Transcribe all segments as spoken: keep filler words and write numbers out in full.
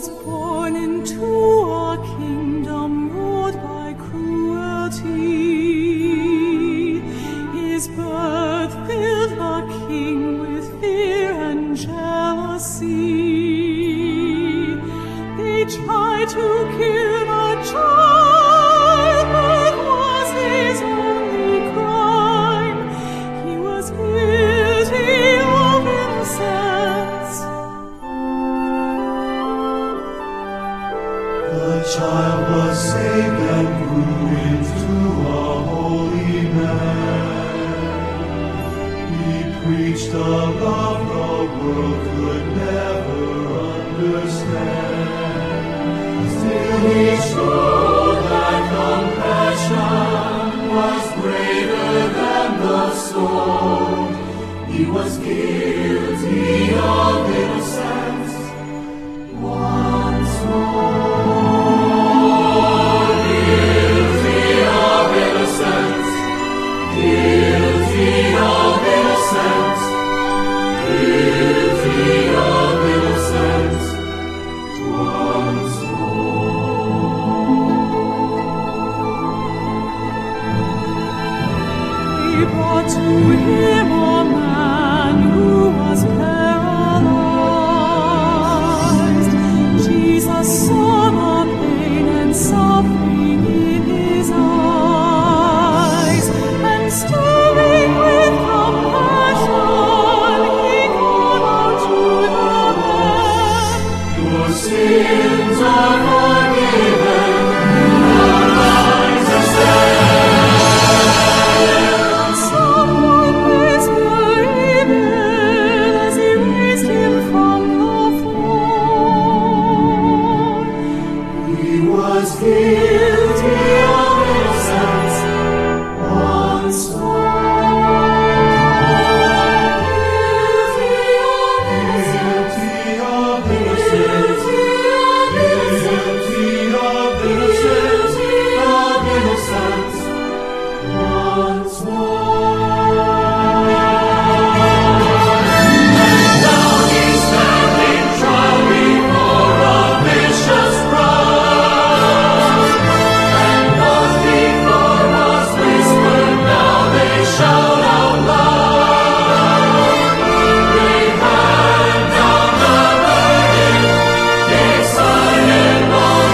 was born into a kingdom ruled by cruelty. His birth filled the king with fear and jealousy. They tried to kill the child, but was his only crime. He was guilty of innocence. The child was saved and grew into a holy man. He preached a love the world could never understand. Still he showed that compassion was greater than the sword. He was guilty of innocence once more. Guilty of innocence. Guilty of innocence. Guilty of innocence once He brought to him a man who was paralyzed. Jesus saw the pain and suffering in his eyes, and stirring with compassion, he called out to the man, your sins are forgiven, your lives are saved. Someone whispered amen as he raised him from the floor. He was guilty of innocence once more. Guilty of innocence. Guilty of innocence. Guilty of innocence. Of innocence once more. Now he's standing trial before a vicious crowd. And what before was whispered, now they shout out loud. They hand down the verdict, decided long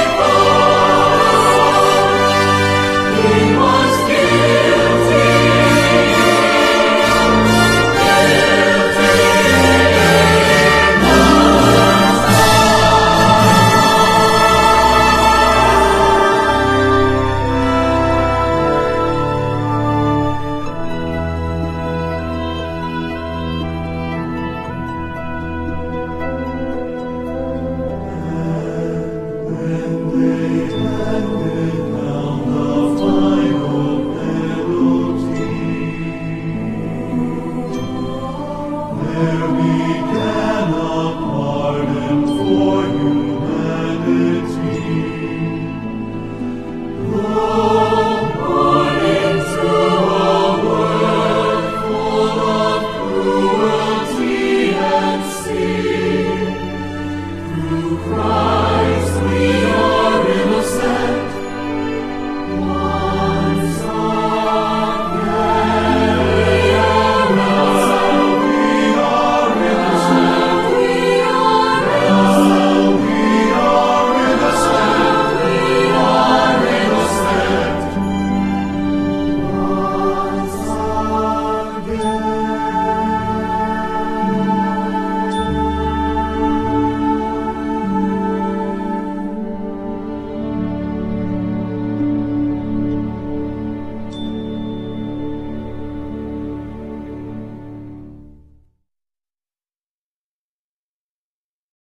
before. He was guilty. When they handed down the final penalty, there began a